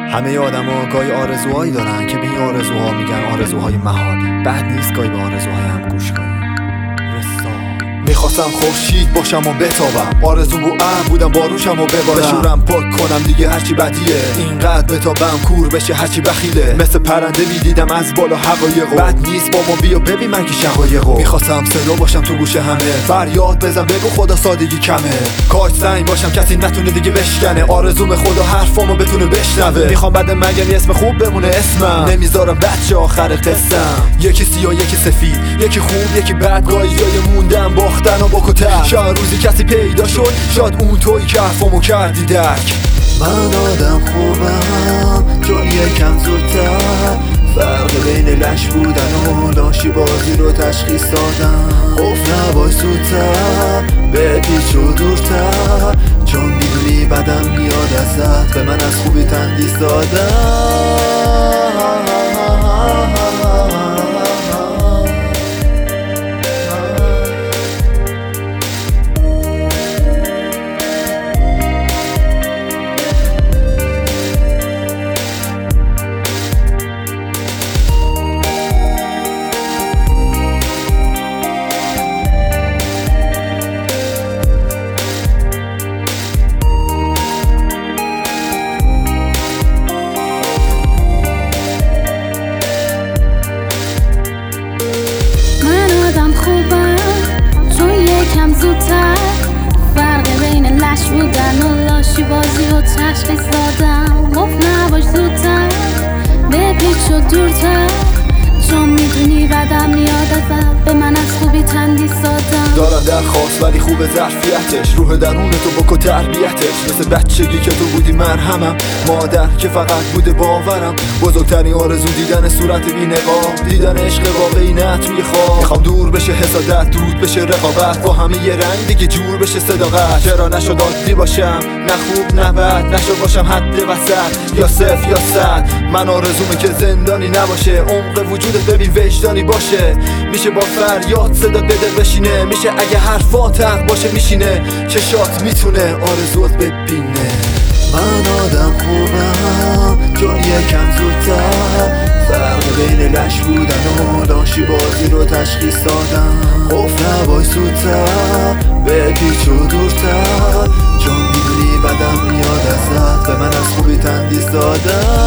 همه آدما گاهی آرزوهایی دارن که به این آرزوها میگن آرزوهای محال. بد نیست گاهی به آرزوهای هم گوش کنیم. میخواستم خورشید باشم و بتابم، آرزو بو بودم باروشم و ببارم، بشورم پاک کنم دیگه هرچی بدیه، اینقدر بتابم کور بشه هرچی بخیله، مثل پرنده میدیدم از بالا حقایقو. بد نیست با ما بیا ببین من که شقایقو. میخواستم صدا باشم تو گوش همه، فریاد بزن بگو خدا سادگی کمه، کاش سنگ باشم کسی نتونه دیگه بشکنه، آرزوم خدا حرفامو بتونه بشنوه. میخوام بعد مرگم اسم خوب بمونه اسمم، نمیذارم بچه آخر قصم، یکی سیاه یکی سفید، یکی خوب یکی بد، گاهی جای موندم باختن و بکتر. شاید روزی کسی پیدا شد، شاید اون تویی که حرفامو کردی درک. من آدم خوبم چون یکم زودتر فرق بین لش بودن و لاشی بازی رو تشخیص دادم. قفل نباش زودتر به پیچ و دورتر، چون میدونی بدم میاد ازت، به من از خوبی تندیس دادم. یکم زودتر فرق بین لش بودن و لاشی بازی رو تشخیص دادم. گفت نباش زودتر به پیچ و دورتر، چون میدونی بدم میاد ازت، به من از خوبی تندیس دادم. دارم درخواست ولی خوب ظرفیتش، روح درون تو بکن تربیتش، مثل بچگی که تو بودی مرهمم، مادر که فقط بوده باورم، بزرگترین آرزو دیدن صورت بی نقاب، دیدن عشق واقعی نه توی خواب. میخوام دور بشه حسادت، دود بشه رقابت، با همه یه رنگ دیگه جور بشه صداقت. چرا نشد عادی باشم، نه خوب نه بد، نشد باشم حد وسط، یا صفر یا صد. من آرزومه که زندانی نباشه، عمق وجودت ببین وجدانی باشه، میشه با فریاد صدا بده بشینه، میشه اگه حرفات حق باشه میشینه، چشات میتونه آرزوت ببینه. من آدم خوبم چون یکم زودتر فرق بین لش بودن و لاشی بازی رو تشخیص دادم. قفل نباش زودتر به پیچ و دورتر، چون میدونی بدم میاد ازت، به من از خوبی تندیس دادم.